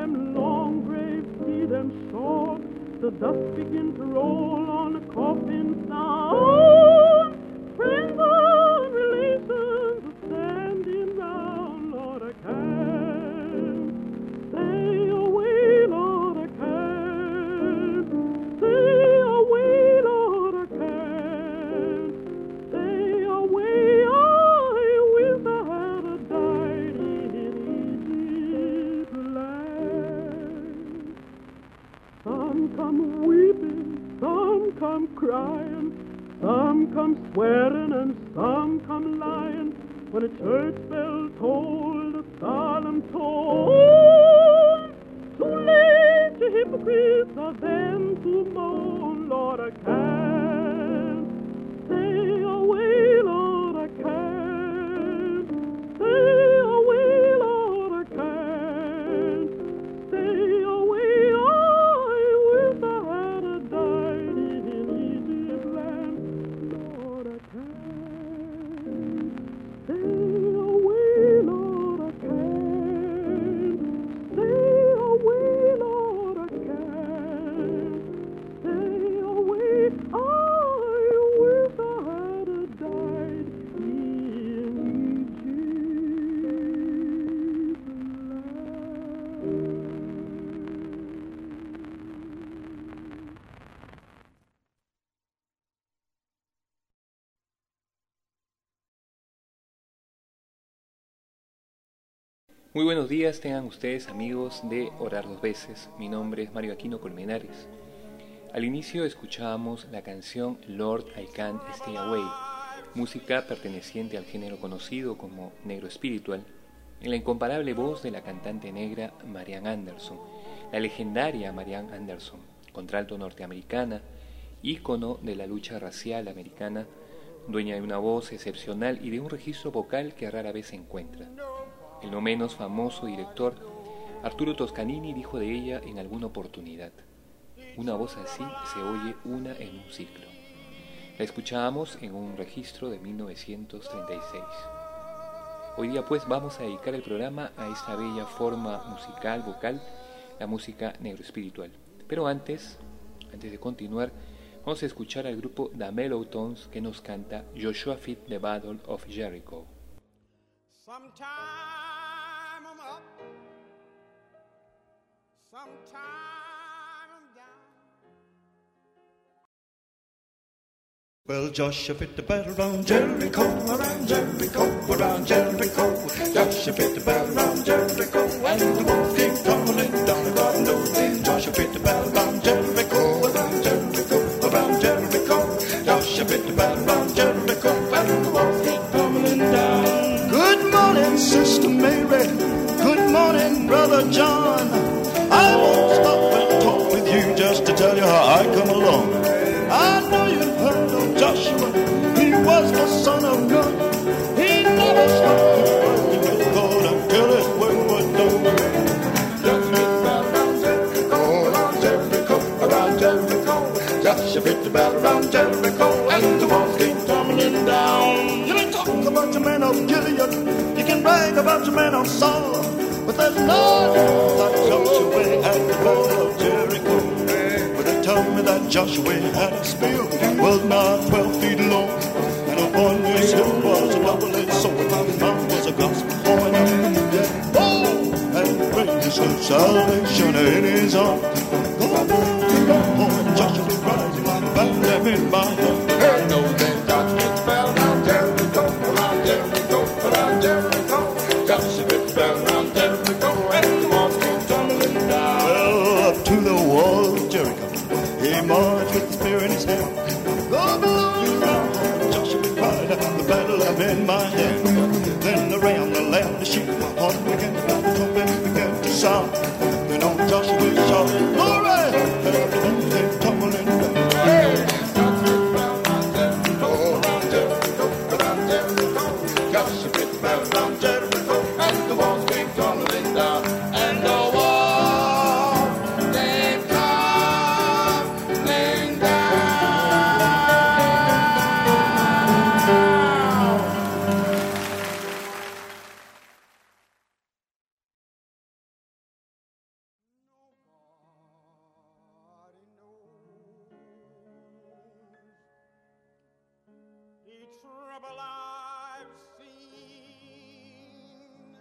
them long graves, see them short. The dust begin to roll on the coffin sound. Friends and relations are standing round. Lord, I can't stay away, Lord, I can't stay away, Lord, I can't stay away. I wish I had died in Egypt's land. Some come weeping, some come crying, some come swearing and some come lying. When a church bell tolled a solemn toll, too late to hypocrites are them to moan. Lord, I can't stay away, Lord, I can't stay away, Lord, I can't stay away. I wish I had died in Egypt's land. Lord, I can't stay away, Lord, I can't stay away, Lord, I can't stay away. I wish I had died in Egypt's land. Muy buenos días, tengan ustedes amigos de Orar Dos Veces. Mi nombre es Mario Aquino Colmenares. Al inicio escuchábamos la canción Lord I Can't Stay Away, música perteneciente al género conocido como negro espiritual, en la incomparable voz de la cantante negra Marian Anderson, la legendaria Marian Anderson, contralto norteamericana, ícono de la lucha racial americana, dueña de una voz excepcional y de un registro vocal que rara vez se encuentra. El no menos famoso director Arturo Toscanini dijo de ella en alguna oportunidad: una voz así se oye una en un ciclo. La escuchábamos en un registro de 1936. Hoy día pues vamos a dedicar el programa a esta bella forma musical, vocal, la música negro espiritual. Pero antes de continuar, vamos a escuchar al grupo The Mellow Tones que nos canta Joshua Fit the Battle of Jericho. Sometime I'm up, sometime I'm down. Well, Joshua fit the battle round Jericho, around Jericho, around Jericho. Joshua fit the battle round Jericho, and the walls came tumbling down the garden door. Joshua fit the battle round Jericho, around Jericho, around Jericho. Joshua fit the battle round Jericho, and the walls came tumbling down. Good morning, Sister Mary. Good morning, Brother John. I won't stop and talk with you just to tell you how I come along. I know you've heard of Joshua. He was the son of God. He never stopped working with God until his work was done. Joshua fit the battle around Jericho, and the walls came tumbling down. You can talk about your man of Gilead, you can brag about your man of Saul, but there's no like Joshua at the battle of Jericho. But they tell me that Joshua had a spear, was not 12 feet long, and upon his hip was a double-edged sword. His mouth was a gospel horn. Oh, and praise his salvation in his arms. Go down to the horn, Joshua rising, back them in my heart. Hey, no, then Joshua fell around Jericho, around Jericho, around Jericho. Joshua fell around Jericho, and the walls came tumbling down. Well, up to the wall of Jericho, he marched with the spear in his hand. Go below the ground, Joshua cried, the battle I'm in my hand. Then around the land, the sheep, my heart began to blow, the trumpet began to sound. Then on Joshua shouted, glory! And the walls came tumbling down. Hey! Joshua fell around Jericho, around Jericho, around Jericho. Joshua fell around Jericho, and the walls came tumbling down. And the walls came tumbling down. trouble I've seen.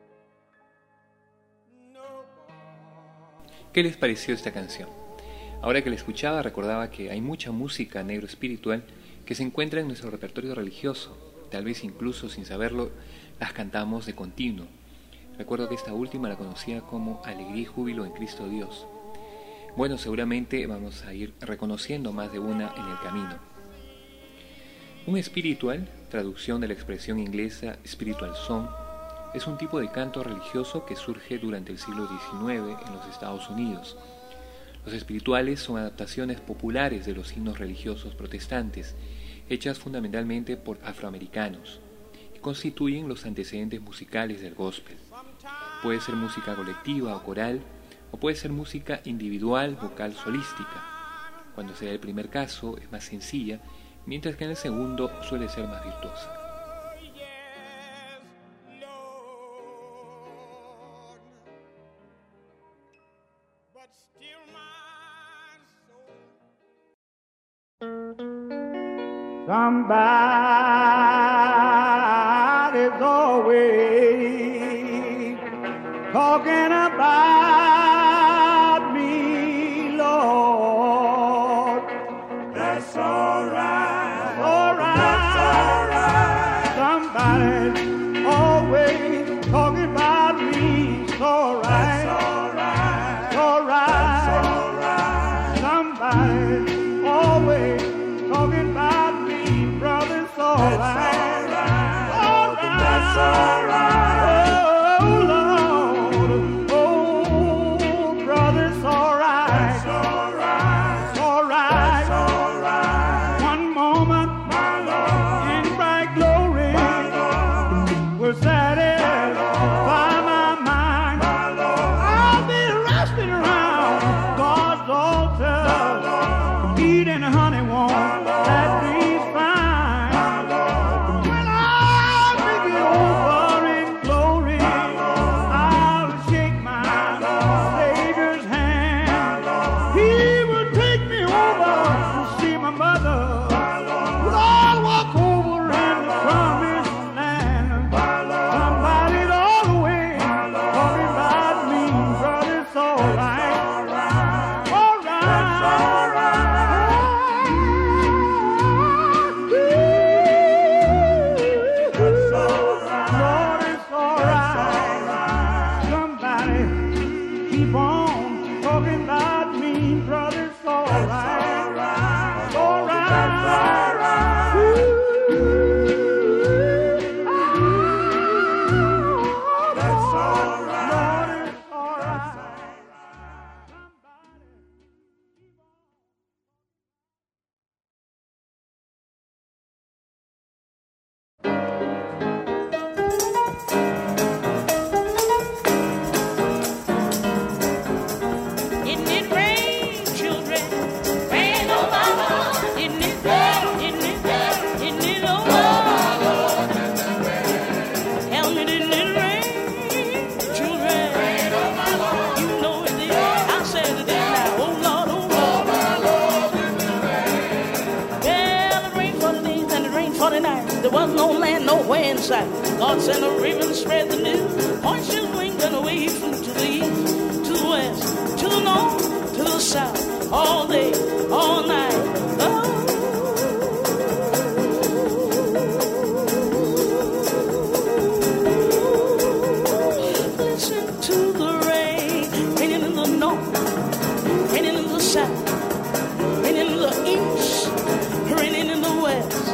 No more. ¿Qué les pareció esta canción? Ahora que la escuchaba recordaba que hay mucha música negro espiritual que se encuentra en nuestro repertorio religioso. Tal vez incluso sin saberlo las cantamos de continuo. Recuerdo que esta última la conocía como Alegría y Júbilo en Cristo Dios. Bueno, seguramente vamos a ir reconociendo más de una en el camino. Un spiritual, traducción de la expresión inglesa spiritual song, es un tipo de canto religioso que surge durante el siglo XIX en los Estados Unidos. Los espirituales son adaptaciones populares de los himnos religiosos protestantes, hechas fundamentalmente por afroamericanos, que constituyen los antecedentes musicales del gospel. Puede ser música colectiva o coral, o puede ser música individual, vocal, solística. Cuando se da el primer caso es más sencilla, mientras que en el segundo suele ser más virtuosa. Somebody's always talking about me, Lord. That's all right. All right. That's all right. Somebody's always talking about me. It's all right. That's all right. It's all right. That's all right. Somebody's always talking about me, brother. It's all right. All right. That's all right. Oh, Lord. Oh, brother, it's all right. That's all right. It's all right. That's all right. One moment, my Lord, in bright glory, my Lord, will satisfy my mind. My Lord, I'll be rusting around God's altar, eating honey warm. That breeze fine. When I make it over in glory, I'll shake my Savior's hand. He will take me over to see my mother. We'll all walk over in the promised land. Somebody's all the way talking about me, brother. It's all right. All right. That's all right. Lord, it's all right. Somebody keep on talking about me, brother. It's all right. It's all right. That's all right. That's all right. Lord, it's all right. Didn't it rain, children? Rain on my Lord. Didn't it rain? Didn't it rain? Didn't it on my Lord? Tell me, didn't it rain, children? Rain on my Lord. You know it did. I said it did now. Oh Lord, oh Lord. Well, it rained 40 days and it rained 40 nights. There was no land nowhere in sight. God sent a river to spread the news. Points his wings and away he flew to the east, to the west, to the north, to the south, all day, all night. Oh. Listen to the rain, raining in the north, raining in the south, raining in the east, raining in the west.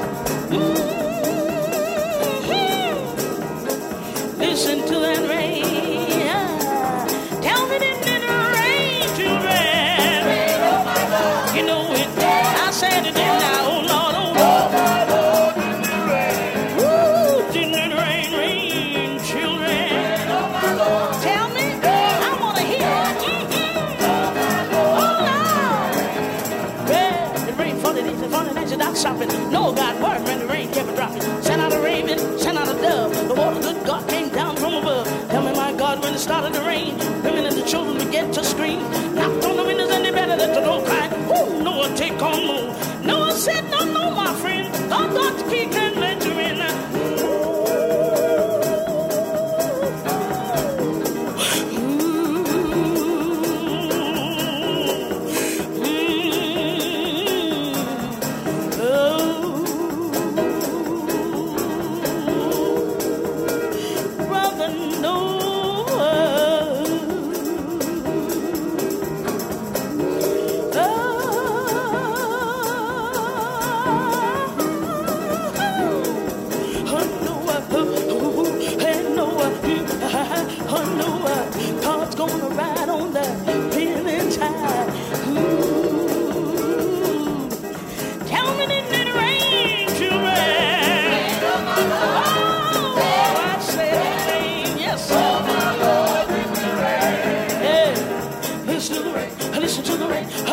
Listen to that rain. Tell me, didn't it rain, children? You know it. I said it did now. Oh Lord, oh Lord. Ooh, didn't it rain, rain, children? Tell me, I want to hear it. Oh Lord. Well, it rained 40 days and 40 nights without stopping. No God word when the rain kept dropping. Sent out a raven, sent out a dove. The water, good God, came down from above. Tell me, my God, when it started to rain, women and the children began to scream. Knocked on the windows and they better let the door cry. Oh, Noah, take on more. Noah said, no, no, my friend. God got to keep and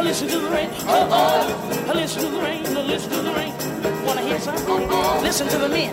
listen to the rain. Oh, oh, listen to the rain. Listen to the rain. Wanna hear something? Listen to the men.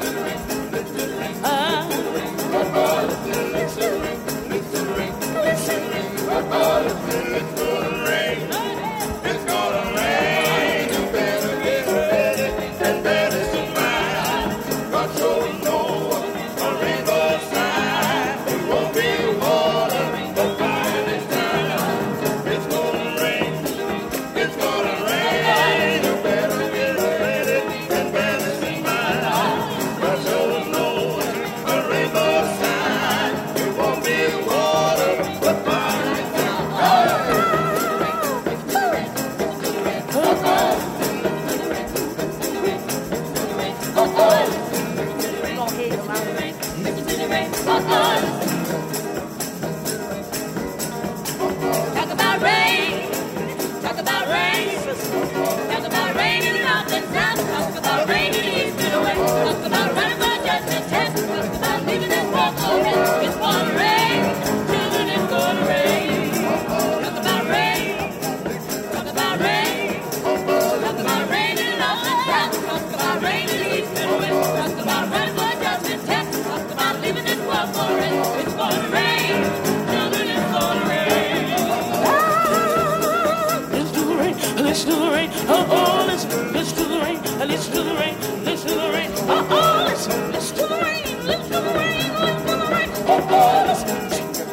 Listen to the rain, oh oh, listen to the rain, listen to the rain, listen to the rain, oh oh, listen to the rain, listen to the rain, listen to the rain, oh oh, listen.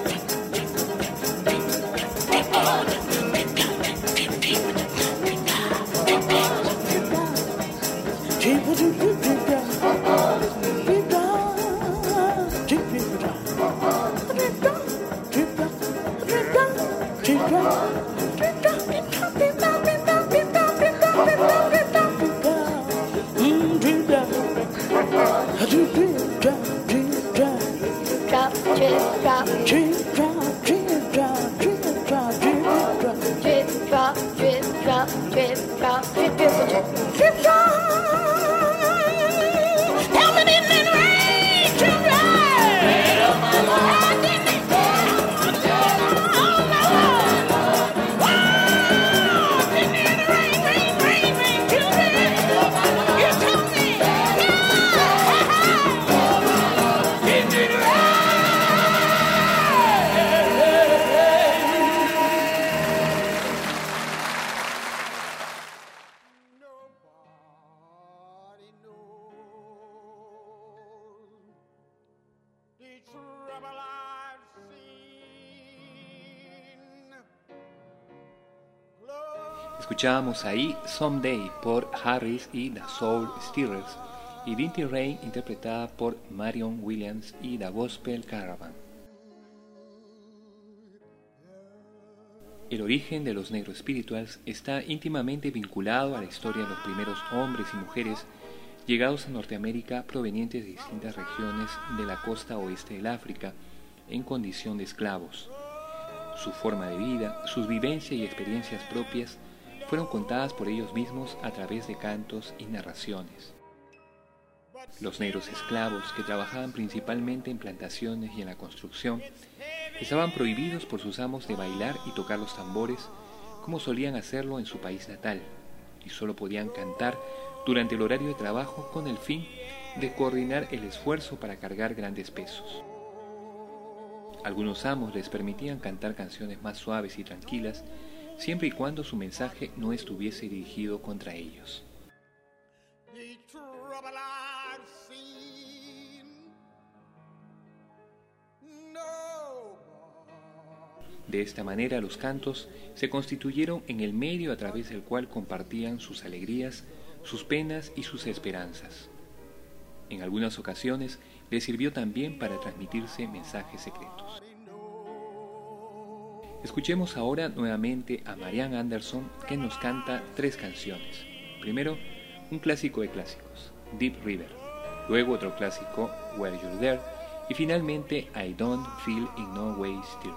Escuchábamos ahí Someday por Harris y The Soul Stirrers y Dinty Rain interpretada por Marion Williams y The Gospel Caravan. El origen de los Negro Spirituals está íntimamente vinculado a la historia de los primeros hombres y mujeres llegados a Norteamérica provenientes de distintas regiones de la costa oeste del África en condición de esclavos. Su forma de vida, sus vivencias y experiencias propias fueron contadas por ellos mismos a través de cantos y narraciones. Los negros esclavos, que trabajaban principalmente en plantaciones y en la construcción, estaban prohibidos por sus amos de bailar y tocar los tambores como solían hacerlo en su país natal, y solo podían cantar durante el horario de trabajo con el fin de coordinar el esfuerzo para cargar grandes pesos. Algunos amos les permitían cantar canciones más suaves y tranquilas, siempre y cuando su mensaje no estuviese dirigido contra ellos. De esta manera los cantos se constituyeron en el medio a través del cual compartían sus alegrías, sus penas y sus esperanzas. En algunas ocasiones les sirvió también para transmitirse mensajes secretos. Escuchemos ahora nuevamente a Marian Anderson, que nos canta 3 canciones. Primero, un clásico de clásicos, Deep River. Luego otro clásico, Where You're There. Y finalmente, I Don't Feel in No Way Still.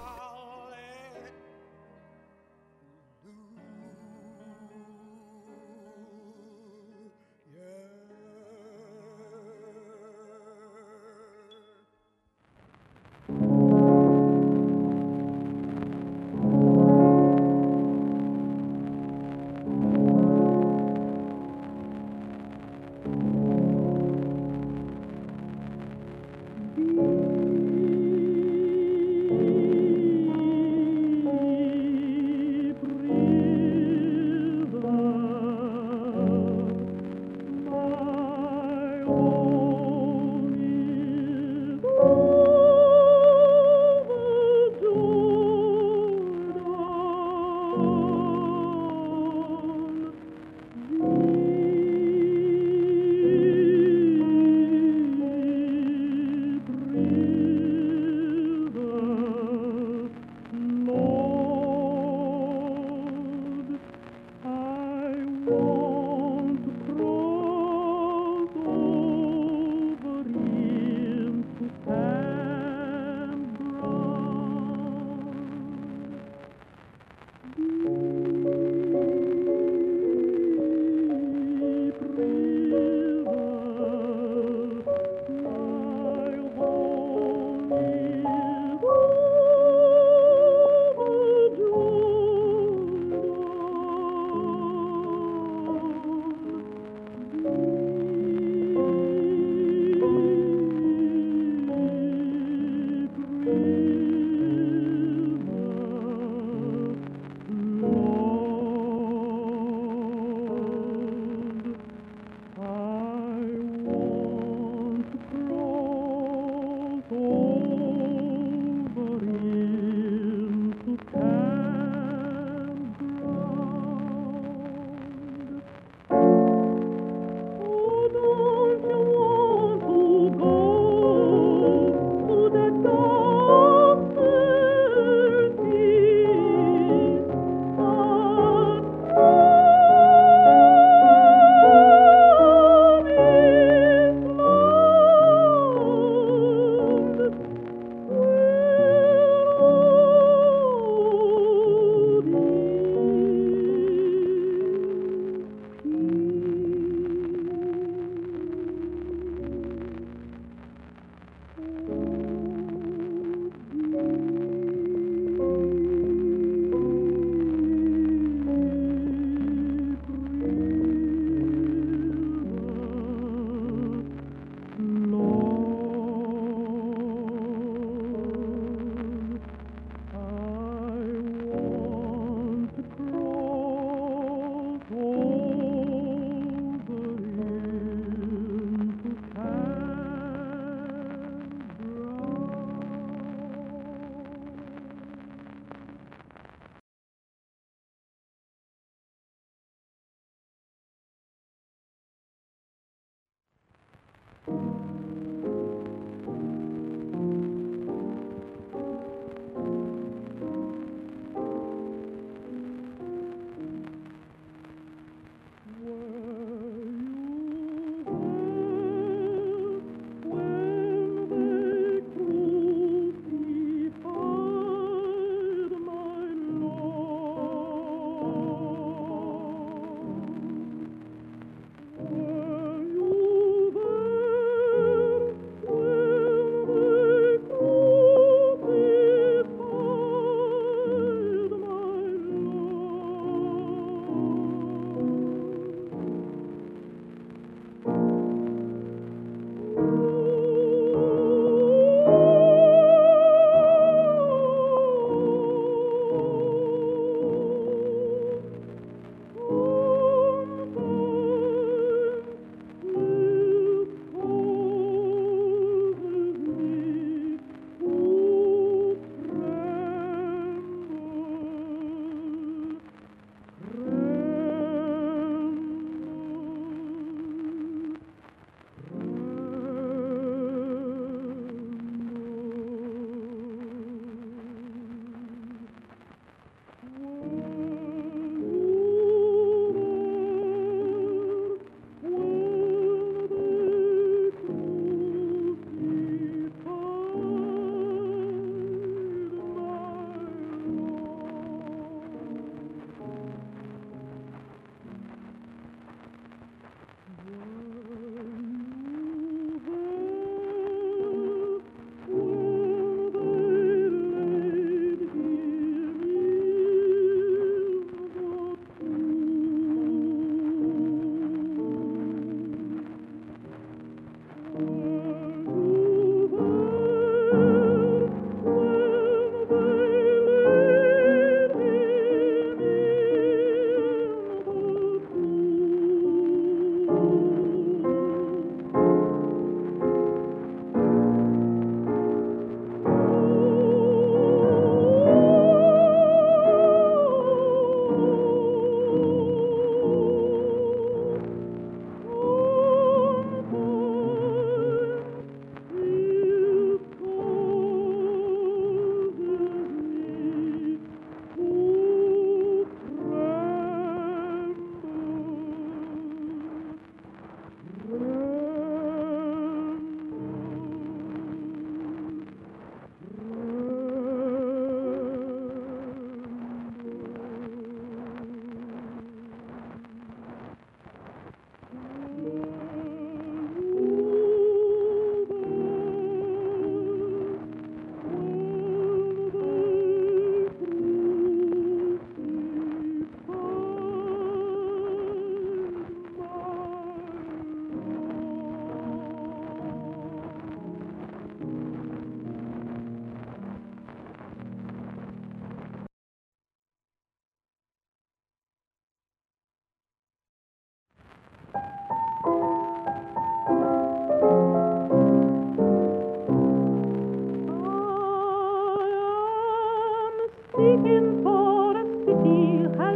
seeking for a city,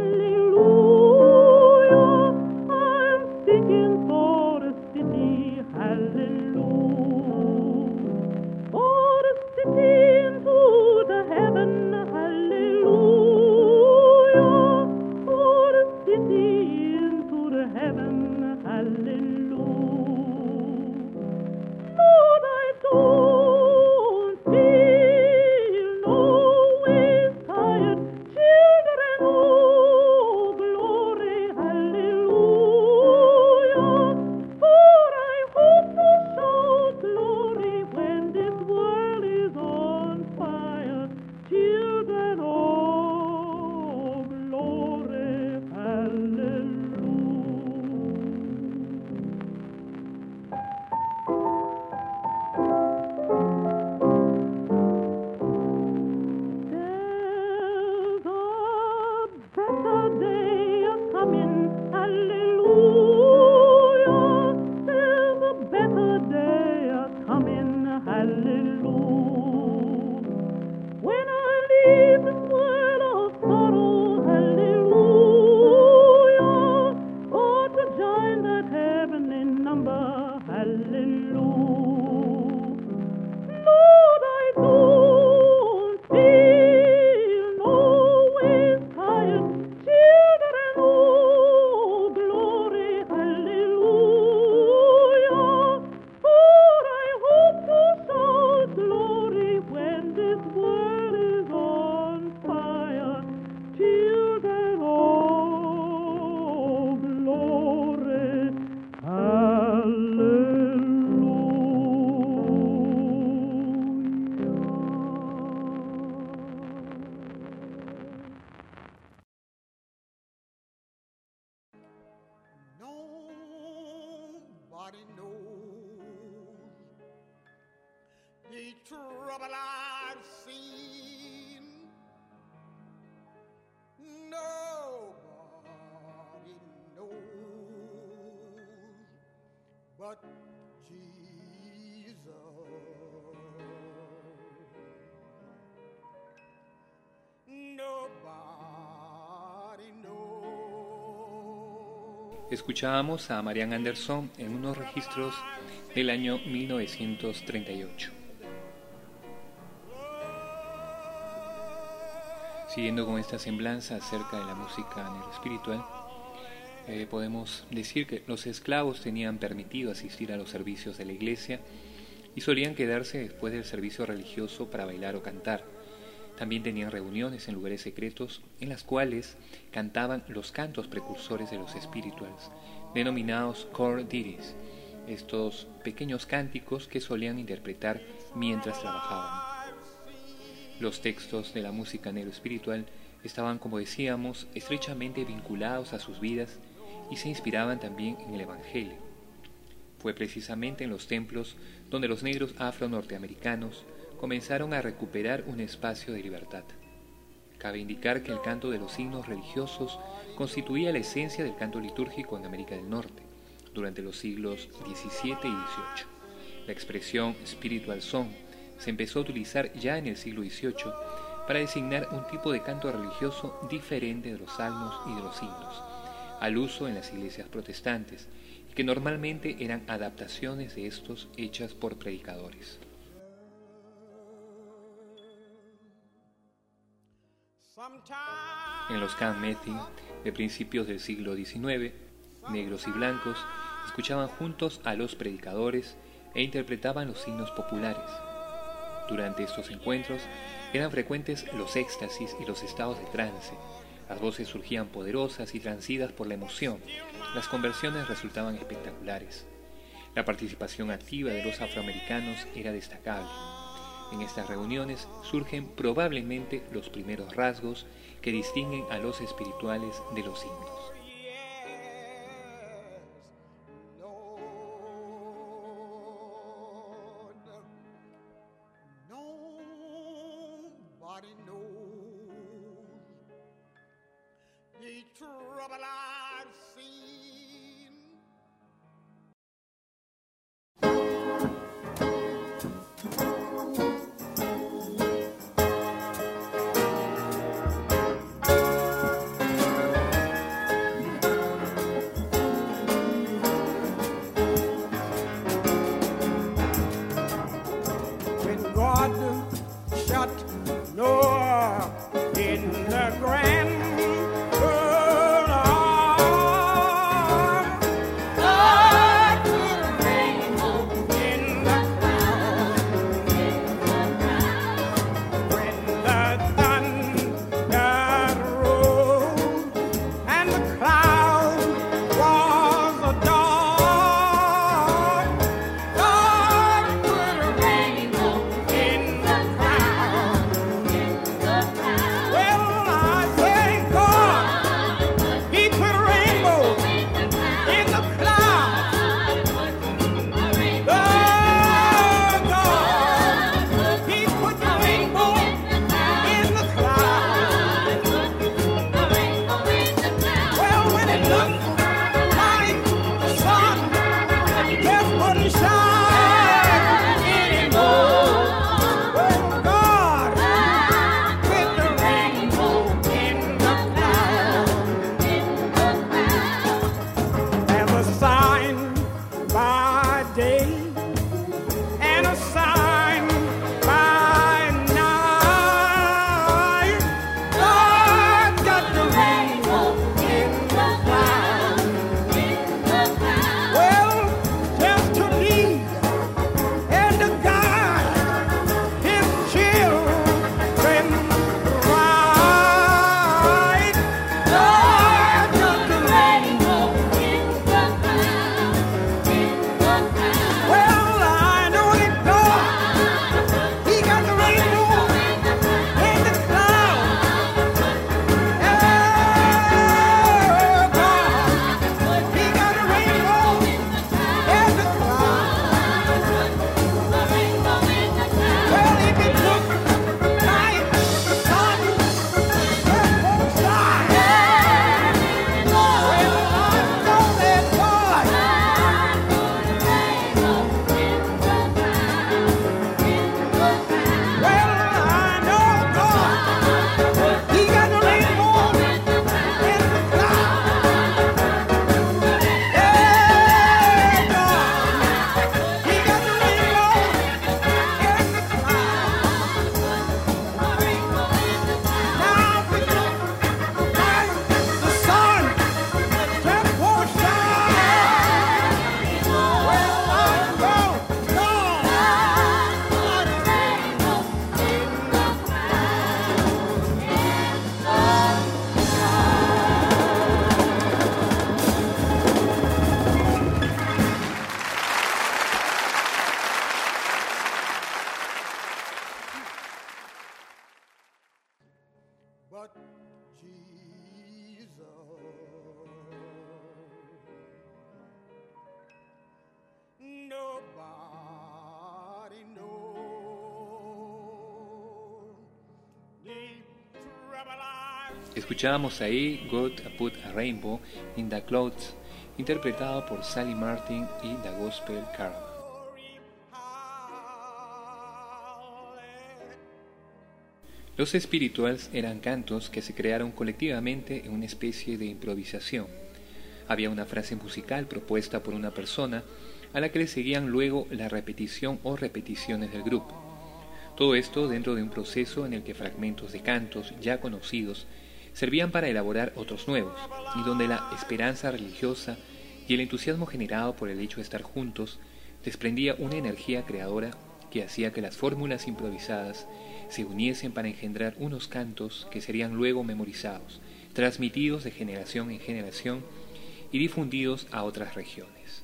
hallelujah. I'm seeking for a city, hallelujah. For a city into the heaven, hallelujah. For a city into the heaven, hallelujah. Lord, I don't feel no way tired. Children, oh, glory, hallelujah. For I hope to shout glory when this world is on fire. Children, oh, glory, hallelujah. There's a better day a-coming, hallelujah. There's a better day a-coming, hallelujah. When I leave this world of sorrow, hallelujah. Oh, to join that heavenly number, hallelujah. Lord, I don't feel no way tired. Children, oh, glory, hallelujah. For I hope to shout glory when this world is on fire. Children, oh, glory, Nobody knows the trouble I've seen. Nobody knows but Jesus. Nobody knows. Escuchábamos a Marian Anderson en unos registros del año 1938. Siguiendo con esta semblanza acerca de la música neuroespiritual, podemos decir que los esclavos tenían permitido asistir a los servicios de la iglesia y solían quedarse después del servicio religioso para bailar o cantar. También tenían reuniones en lugares secretos en las cuales cantaban los cantos precursores de los spirituals, denominados core ditties, estos pequeños cánticos que solían interpretar mientras trabajaban. Los textos de la música neuroespiritual estaban, como decíamos, estrechamente vinculados a sus vidas y se inspiraban también en el Evangelio. Fue precisamente en los templos donde los negros afro-norteamericanos comenzaron a recuperar un espacio de libertad. Cabe indicar que el canto de los signos religiosos constituía la esencia del canto litúrgico en América del Norte, durante los siglos XVII y XVIII. La expresión spiritual song se empezó a utilizar ya en el siglo XVIII para designar un tipo de canto religioso diferente de los salmos y de los himnos, al uso en las iglesias protestantes, y que normalmente eran adaptaciones de estos hechas por predicadores. En los camp meeting de principios del siglo XIX, negros y blancos escuchaban juntos a los predicadores e interpretaban los himnos populares. Durante estos encuentros eran frecuentes los éxtasis y los estados de trance. Las voces surgían poderosas y transidas por la emoción. Las conversiones resultaban espectaculares. La participación activa de los afroamericanos era destacable. En estas reuniones surgen probablemente los primeros rasgos que distinguen a los espirituales de los himnos. Nobody knows the trouble I've seen. but Jesus. Nobody knows the trouble I've Escuchábamos ahí God Put a Rainbow in the Clouds, interpretado por Sally Martin y The Gospel Caravan. Los spirituals eran cantos que se crearon colectivamente en una especie de improvisación. Había una frase musical propuesta por una persona a la que le seguían luego la repetición o repeticiones del grupo. Todo esto dentro de un proceso en el que fragmentos de cantos ya conocidos servían para elaborar otros nuevos, y donde la esperanza religiosa y el entusiasmo generado por el hecho de estar juntos desprendía una energía creadora que hacía que las fórmulas improvisadas se uniesen para engendrar unos cantos que serían luego memorizados, transmitidos de generación en generación y difundidos a otras regiones.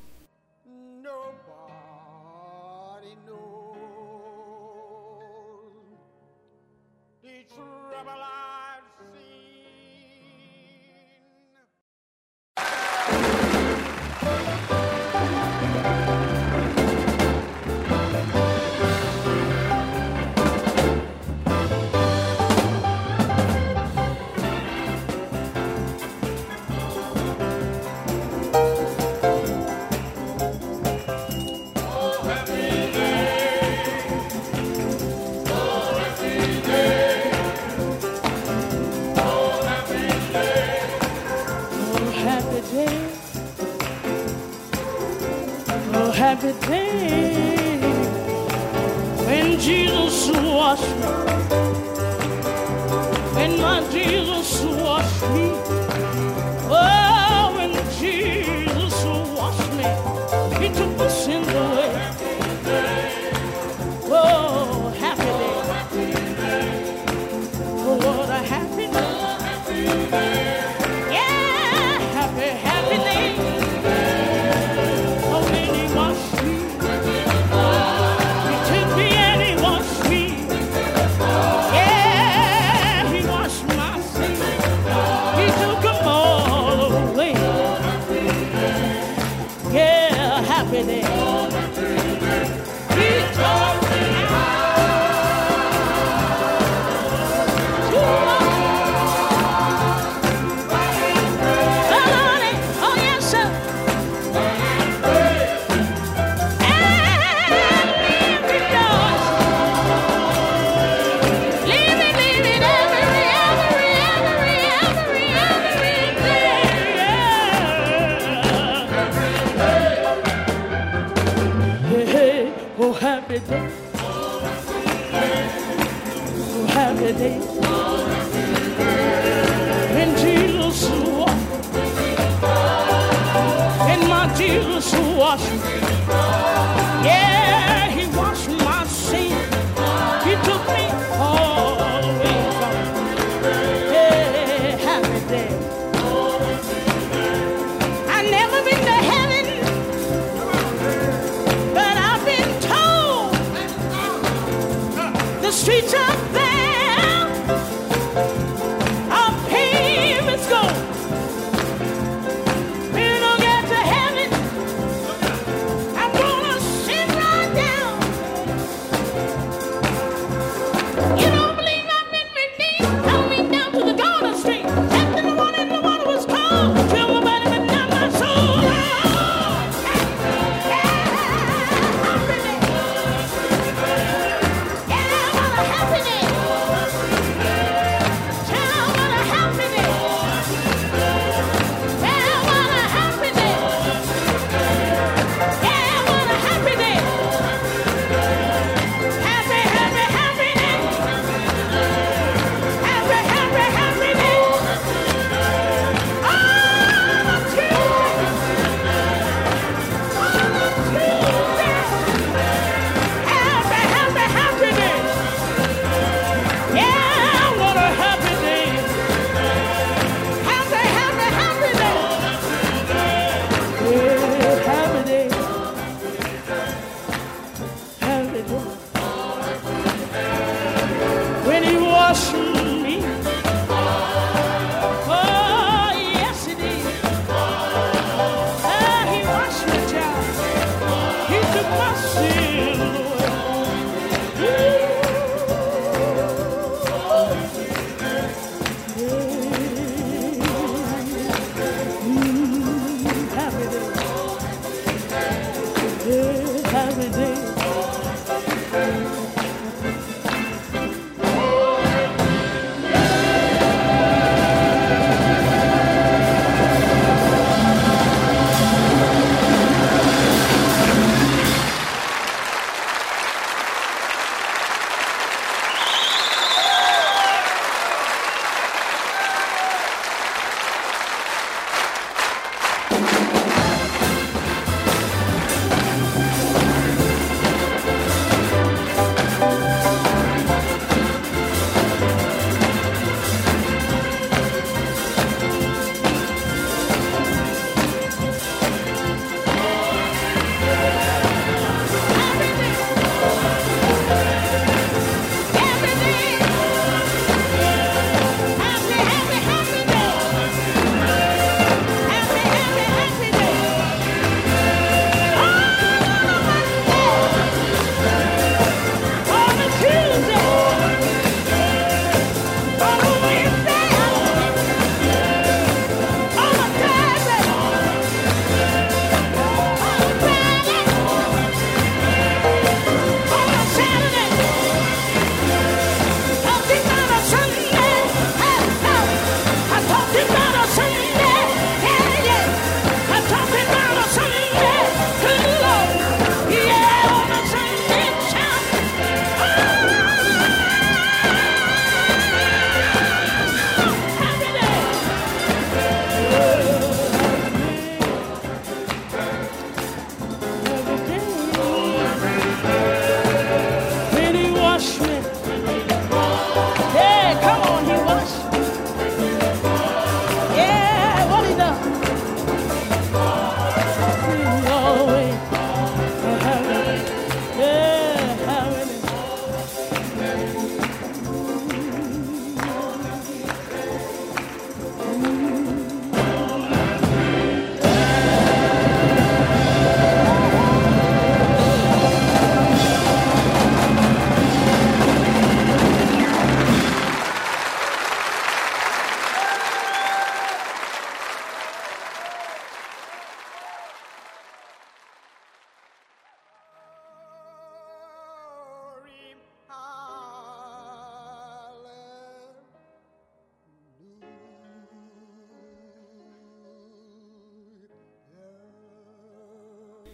Nobody knows the trouble I've seen. Happy day when Jesus washed me, when my my Jesus washed me. Oh, when Jesus washed me, He took my sins away. Oh, happy day. Oh, what a happy day. Yeah, happy, happy day. Oh, when He washed me, He took me and He washed me. Yeah, He washed my sins. He took them all away. Yeah, happy day. He took me oh, yes, sir. And leave it every day. Hey, hey, oh, happy day. Oh, happy day. When Jesus walked, and my Jesus washed me. Yeah, He washed my sin. He took me all away from hey, happy day. I never been to heaven, but I've been told the streets up there are paved with gold. When I get to heaven,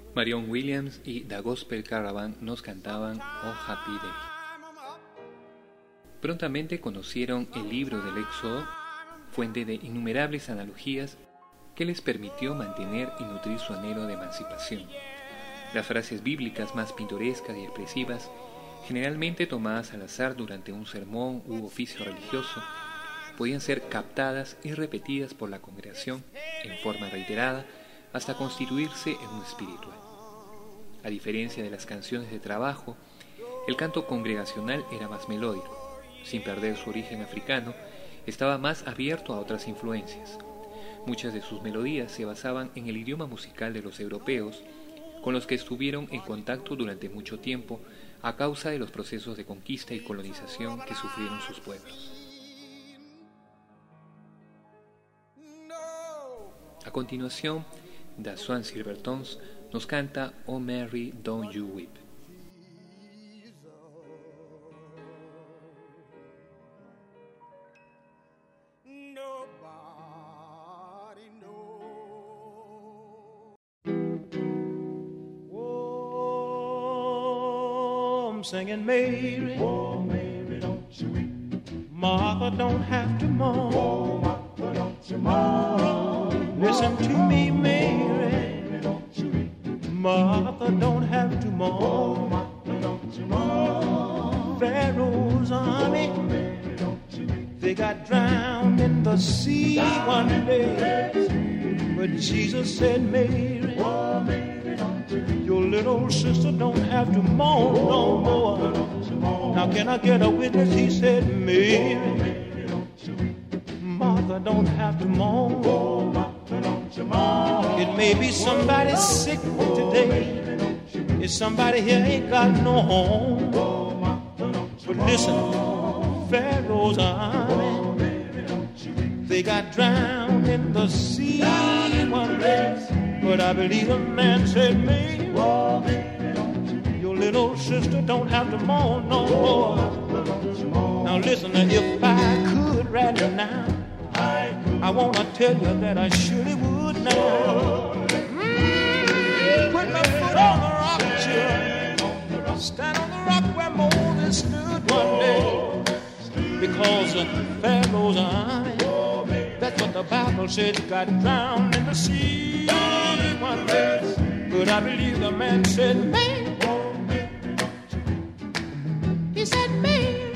Marion Williams y The Gospel Caravan nos cantaban Oh Happy Day. Prontamente conocieron el libro del Éxodo, fuente de innumerables analogías que les permitió mantener y nutrir su anhelo de emancipación. Las frases bíblicas más pintorescas y expresivas, generalmente tomadas al azar durante un sermón u oficio religioso, podían ser captadas y repetidas por la congregación en forma reiterada hasta constituirse en un espiritual. A diferencia de las canciones de trabajo, el canto congregacional era más melódico. Sin perder su origen africano, estaba más abierto a otras influencias. Muchas de sus melodías se basaban en el idioma musical de los europeos, con los que estuvieron en contacto durante mucho tiempo a causa de los procesos de conquista y colonización que sufrieron sus pueblos. A continuación, The Swan Silvertones nos canta Oh Mary, Don't You Weep. Nobody knows. Oh, I'm singing Mary. Oh, Mary, don't you weep. Martha don't have to mourn. Oh, Martha, don't you mourn. Listen to me, Mary. Mary, don't you weep. Martha don't have to Oh, mourn. Martha, don't you mourn. Pharaoh's army, Mary, don't you weep. they got drowned in the sea one day. But Jesus said, Mary, Oh, Mary, don't you weep. your little sister don't have to mourn no more. Now can I get a witness? He said, Mary, Mary, don't you weep. Martha don't have to mourn. Oh, Martha, don't you mourn. It may be somebody sick today. If somebody here ain't got no home. Oh, Martha, don't you But listen, Pharaoh's army, they got drowned in the sea one day. But I believe the man said, Mary, your little sister don't have to mourn no more. Now listen, if I could right now, I want to tell you that I surely would now. Put my foot on the rock, children. Stand on the rock where Moses stood one day. Because of Pharaoh's army, that's what the Bible said, got drowned in the sea one day. But I believe the man said, Mary. He said, Mary.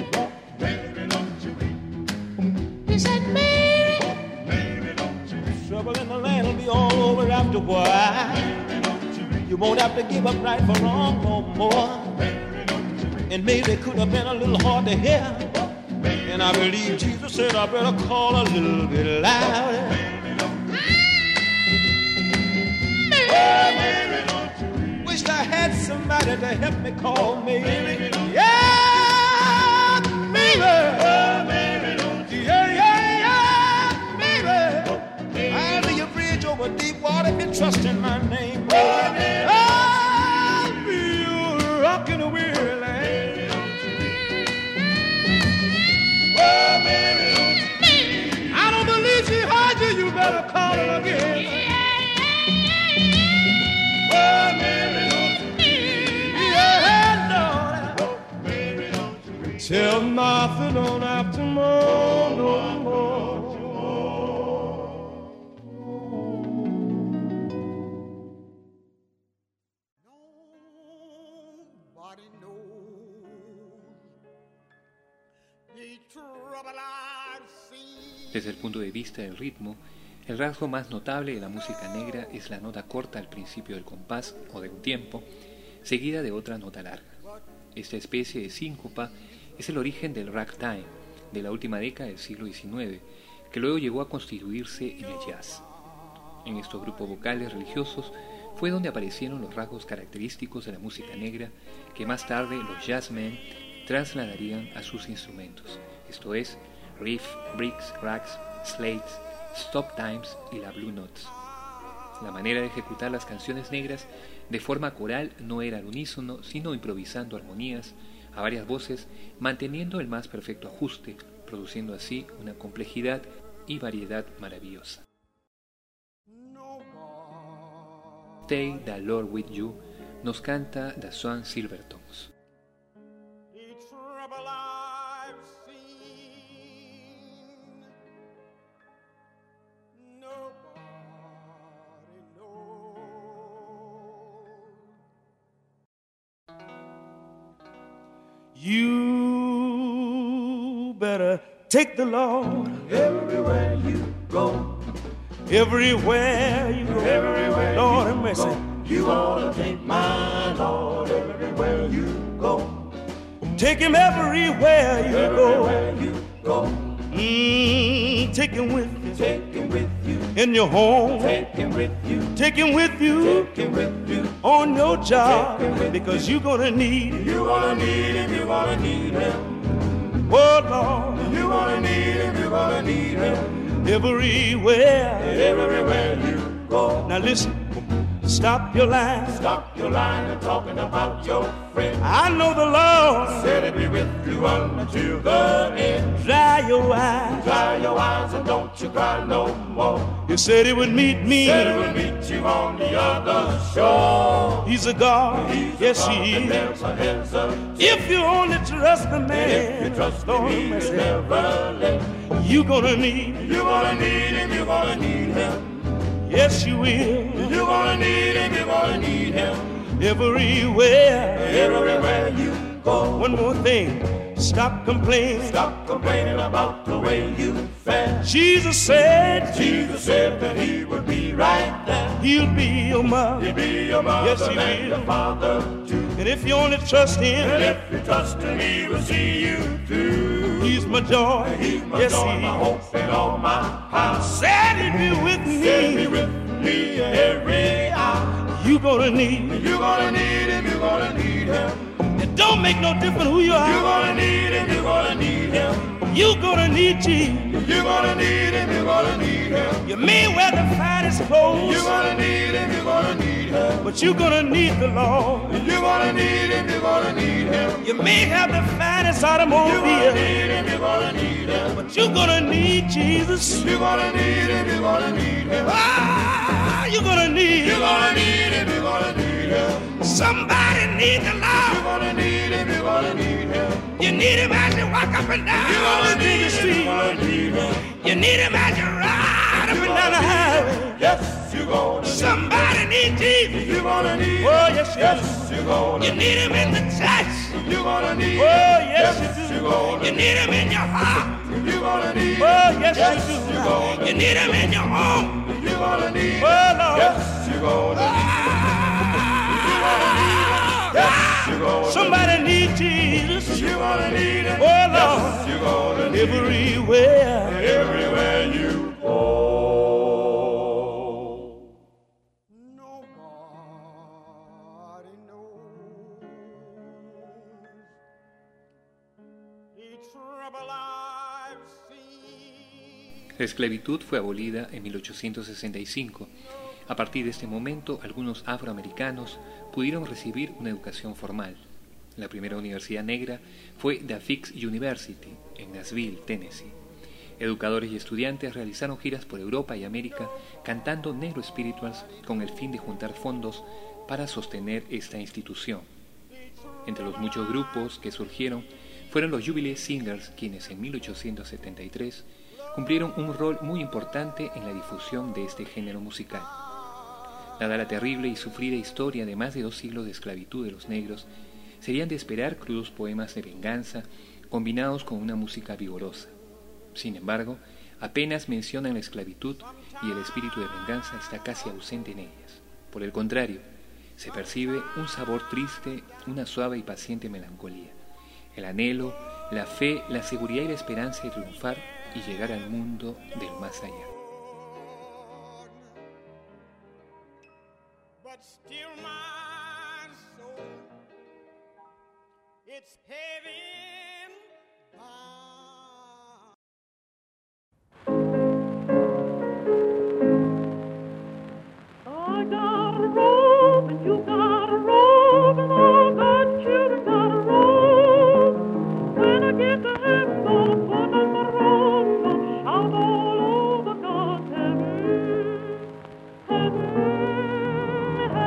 He said, Mary. Trouble in the land will be all over after a while. You won't have to give up right for wrong no more. And maybe it could have been a little hard to hear. And I believe Jesus said I better call a little bit louder. Mary. Wished I had somebody to help me call Mary. Yeah, Mary. Yeah, Mary. I'll be your bridge over deep water if you trust in my name. I'll be your rock in a weary land. I don't believe she heard you, you better call her again. Tell Martha don't have to mourn no more. Nobody knows the trouble I've seen. Desde el punto de vista del ritmo, el rasgo más notable de la música negra es la nota corta al principio del compás o de un tiempo, seguida de otra nota larga. Esta especie de síncopa es el origen del ragtime de la última década del siglo XIX, que luego llegó a constituirse en el jazz. En estos grupos vocales religiosos fue donde aparecieron los rasgos característicos de la música negra que más tarde los jazzmen trasladarían a sus instrumentos, esto es, riff, bricks, rags, slates, stop times y la blue notes. La manera de ejecutar las canciones negras de forma coral no era al unísono, sino improvisando armonías a varias voces, manteniendo el más perfecto ajuste, produciendo así una complejidad y variedad maravillosa. Take the Lord with you, nos canta The Swan Silvertones. Each trouble I've seen, nobody knows. You better take the Lord Everywhere you go, everywhere you go. everywhere Lord you have mercy. go, you ought to take my Lord everywhere you go. Take him everywhere you Everywhere you go, go. Take him with you take him with you. in your home. Take him with you. Take him with you Take him with you. on your job Take him with because you're gonna need him. You're gonna need him. You're gonna need him. Oh Lord, You're gonna need him. You're gonna need him. everywhere. Everywhere you go. Now listen, stop your line. Stop your line of talking about your friend. I know the Lord. Said he'd be with you until the end. Dry your eyes. Dry your eyes and don't you cry no more. You said he would meet me. Said he would meet you on the other shore. He's a God. He's Yes, a God he that is. never has a If you only trust the If man, you trust Lord him, have he's mercy, never late. you gonna need him. You're gonna need him, you're gonna need him. Yes, you will. You're gonna need him, you're gonna need him. Everywhere. Everywhere you go. One more thing. Stop complaining. Stop complaining about the way you fare. Jesus said Jesus said that he would be right there. he'll be your mother. He'll be your mother Yes, he and will. your father too. And if you only trust And him, if you trust him, he will see you through. he's my joy. He's my Yes, joy, he my is. hope, and all my power. Said he'd be with Said be me. with me every hour. You gonna need him. You're gonna need him, you're gonna need him. It don't make no difference who you You're are. gonna need him, you're gonna need him. You gonna need Jesus. You're gonna need him, you're gonna need him. You may wear the finest clothes, You're gonna need him, you're gonna need him. but you gonna need the Lord. You're gonna need him, you're gonna need him. You may have the finest You're gonna automobile, need him, you're gonna need him. but you gonna need Jesus. You're gonna need him, you're gonna need him. Ah, you gonna need You're gonna need him, you're gonna need him. somebody need the You're Lord. gonna need him, you're gonna need him. You need him as you walk up and You're down gonna the need him, you're street. gonna need him. You need him as you ride up and down the highway. Yes, you're gonna need him. Somebody need Jesus. You're gonna need him. Oh yes, Yes, yes. you're gonna You need him in the church. You're gonna need Oh him. yes, Yes, you you're do. gonna You need him in your heart. You're gonna need Oh him. yes, Yes, you you're do. gonna You need him in your home. You're gonna need Oh him. Lord. Yes, you're gonna need him. Yes, you're gonna Somebody need Jesus. You're gonna need him. Oh Yes, Lord. you're gonna need him. Everywhere. Everywhere you go. Nobody knows the trouble I've seen. La esclavitud fue abolida en 1865. A partir de este momento, algunos afroamericanos pudieron recibir una educación formal. La primera universidad negra fue The Fix University, en Nashville, Tennessee. Educadores y estudiantes realizaron giras por Europa y América cantando Negro Spirituals con el fin de juntar fondos para sostener esta institución. Entre los muchos grupos que surgieron fueron los Jubilee Singers, quienes en 1873 cumplieron un rol muy importante en la difusión de este género musical. Dada la terrible y sufrida historia de más de 2 siglos de esclavitud de los negros, serían de esperar crudos poemas de venganza combinados con una música vigorosa. Sin embargo, apenas mencionan la esclavitud y el espíritu de venganza está casi ausente en ellas. Por el contrario, se percibe un sabor triste, una suave y paciente melancolía, el anhelo, la fe, la seguridad y la esperanza de triunfar y llegar al mundo del más allá. But still my soul, it's heaven bound. I got a robe and you got a robe and all God's children got a robe. When I get to heaven, gonna put on my robe, gonna shout all over God's heaven, heaven,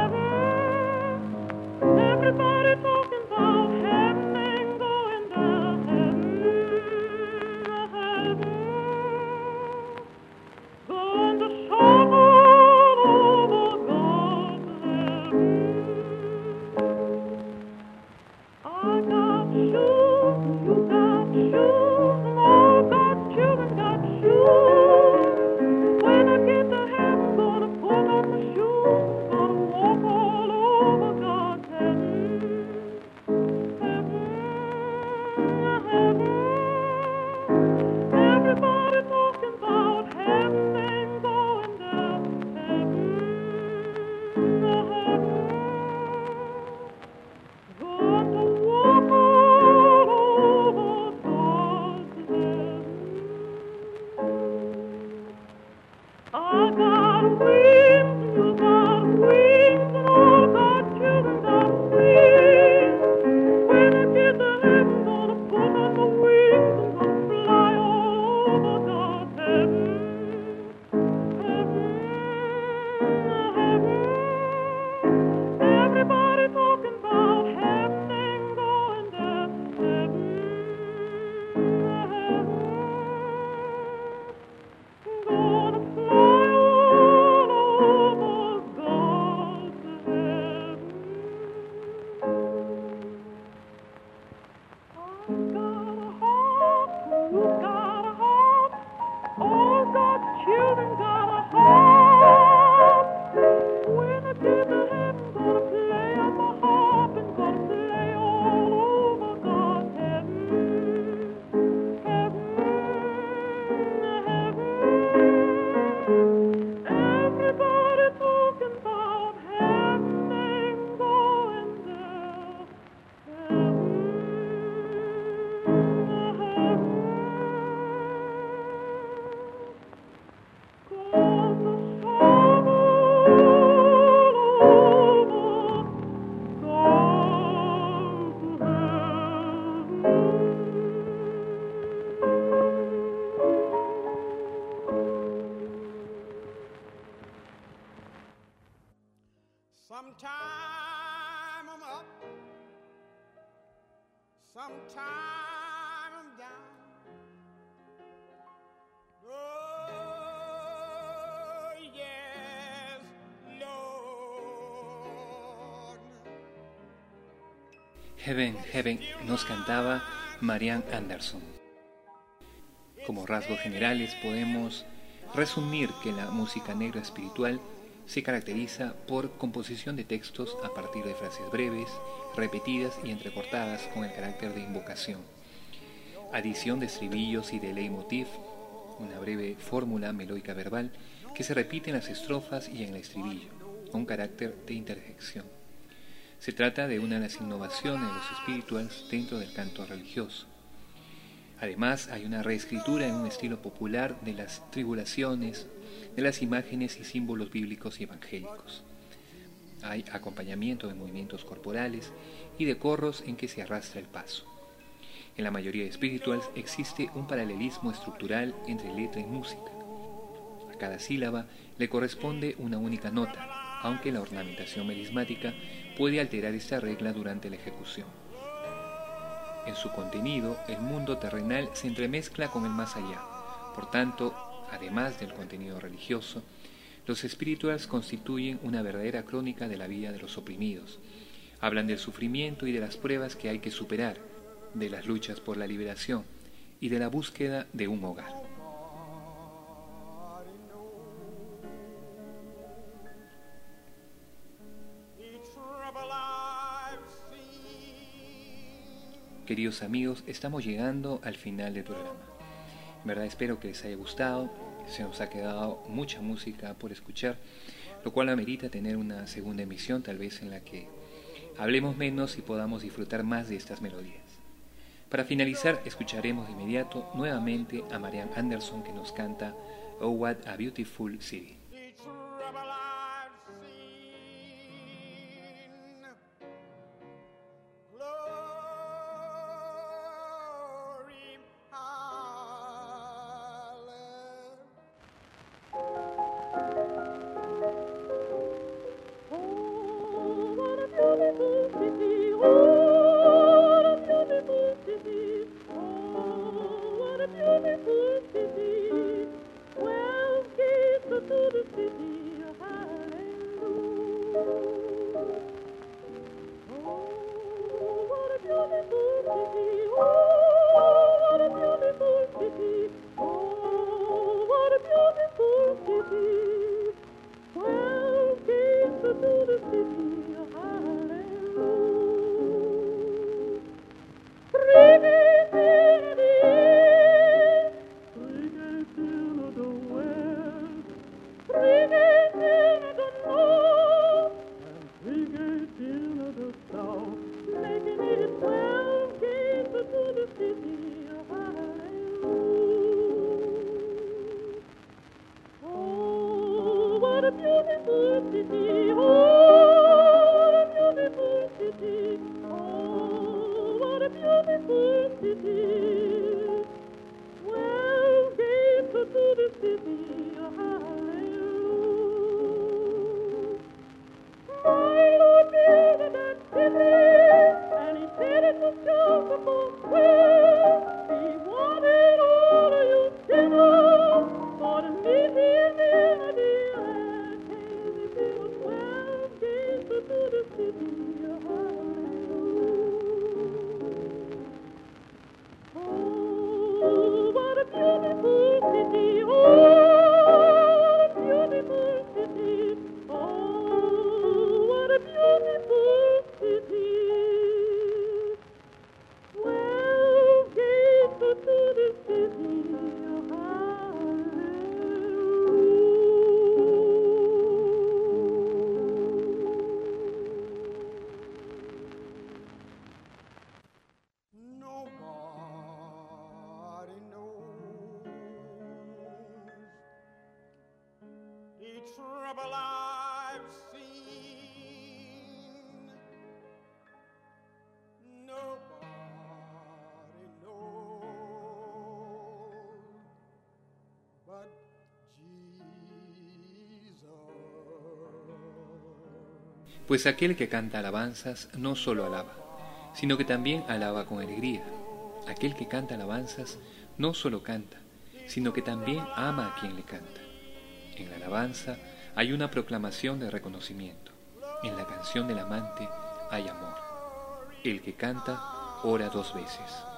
Sometime I'm up, sometime I'm down. Oh, yes, Lord. Heaven, Heaven nos cantaba Marian Anderson. Como rasgos generales podemos resumir que la música negra espiritual se caracteriza por composición de textos a partir de frases breves, repetidas y entrecortadas con el carácter de invocación, adición de estribillos y de leitmotiv, una breve fórmula melódica verbal que se repite en las estrofas y en el estribillo, con carácter de interjección. Se trata de una de las innovaciones de los spirituals dentro del canto religioso. Además, hay una reescritura en un estilo popular de las tribulaciones, de las imágenes y símbolos bíblicos y evangélicos. Hay acompañamiento de movimientos corporales y de corros en que se arrastra el paso. En la mayoría de spirituals existe un paralelismo estructural entre letra y música. A cada sílaba le corresponde una única nota, aunque la ornamentación melismática puede alterar esta regla durante la ejecución. En su contenido, el mundo terrenal se entremezcla con el más allá. Por tanto, además del contenido religioso, los spirituals constituyen una verdadera crónica de la vida de los oprimidos. Hablan del sufrimiento y de las pruebas que hay que superar, de las luchas por la liberación y de la búsqueda de un hogar. Queridos amigos, estamos llegando al final del programa. En verdad espero que les haya gustado. Se nos ha quedado mucha música por escuchar, lo cual amerita tener una segunda emisión, tal vez en la que hablemos menos y podamos disfrutar más de estas melodías. Para finalizar, escucharemos de inmediato nuevamente a Marian Anderson, que nos canta Oh What a Beautiful City. trouble I've seen, nobody knows but Jesus. Pues aquel que canta alabanzas no solo alaba, sino que también alaba con alegría. Aquel que canta alabanzas no solo canta, sino que también ama a quien le canta. En la alabanza hay una proclamación de reconocimiento. En la canción del amante hay amor. El que canta ora 2 veces.